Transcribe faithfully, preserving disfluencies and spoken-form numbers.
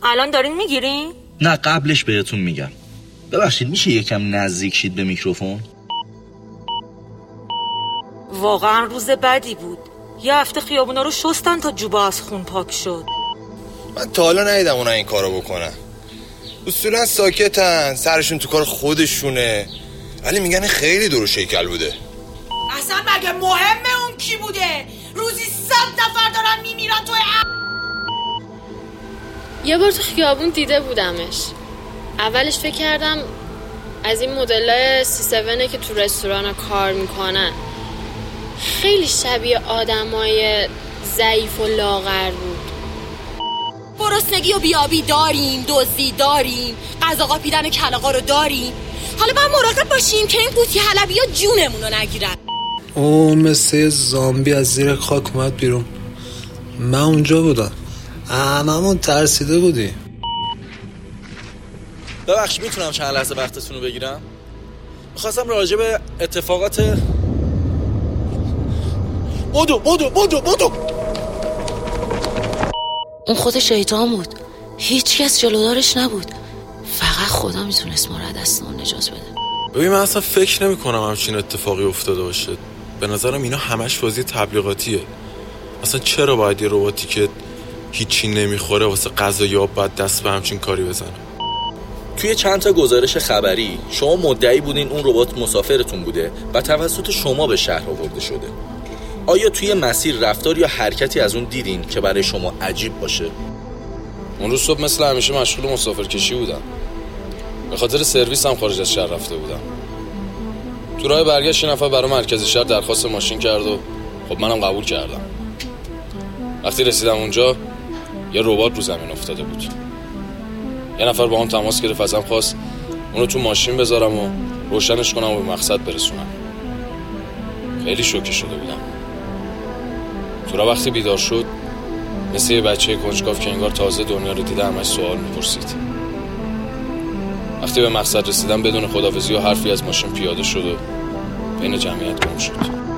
الان دارین میگیرین؟ نه قبلش بهتون میگم. ببخشید میشه یکم نزدیک شید به میکروفون؟ واقعا روز بدی بود. یه هفته خیابونا رو شستن تا جوبا از خون پاک شد. من تا حالا ندیدم اونا این کارو بکنن. اصولا ساکتن، سرشون تو کار خودشونه، ولی میگن خیلی دور و شیکل بوده. اصلا مگه مهمه اون کی بوده؟ روزی صد نفر دارن میمیرن توی ا... یه بار تو خیابون دیده بودمش. اولش فکر کردم از این مدلای سی هفت که تو رستوران کار میکنن. خیلی شبیه آدمای ضعیف و لاغر بود. گرسنگی و بیابی داریم، دزدی داریم، غذا قاپیدن کلاغا رو داریم. حالا باید مراقب باشیم که این قوطی حلبی ها جونمون رو نگیرن. اوه مثل زامبی از زیر خاک اومد بیرون. من اونجا بودم. هممون ترسیده بودی. ببخشید میتونم چند لحظه وقتتون رو بگیرم؟ میخواستم راجع به اتفاقات بودو بودو بودو بودو اون خود شیطان بود. هیچ کس جلودارش نبود. فقط خدا میتونست ما رو از دست اون نجات بده. ببین من اصلا فکر نمی کنم همچین اتفاقی افتاده باشه. به نظرم اینا همش بازی تبلیغاتیه. اصلا چرا باید یه رباتی که هیچی نمیخوره واسه غذا یا آب باید دست به همچین کاری بزنه؟ توی چند تا گزارش خبری شما مدعی بودین اون ربات مسافرتون بوده و توسط شما به شهر آورده شده. آیا توی مسیر رفتار یا حرکتی از اون دیدین که برای شما عجیب باشه؟ اون روز صبح مثل همیشه مشغول مسافرکشی بودم. به خاطر سرویس هم خارج از شهر رفته بودم. تو راه برگشت یه نفر برای مرکز شهر درخواست ماشین کرد و خب منم قبول کردم. وقتی رسیدم اونجا یه ربات رو زمین افتاده بود. یه نفر با هم تماس گرفت، ازم خواست اونو تو ماشین بذارم و روشنش کنم و به مقصد برسونم. خیلی شوکه شده بودم. تو راه وقتی بیدار شد مثل یه بچه کنجکاو که انگار تازه دنیا رو دیده همش سوال میپرسید. وقتی به مقصد رسیدم بدون خداحافظی و حرفی از ماشین پیاده شد و بین جمعیت گم شد.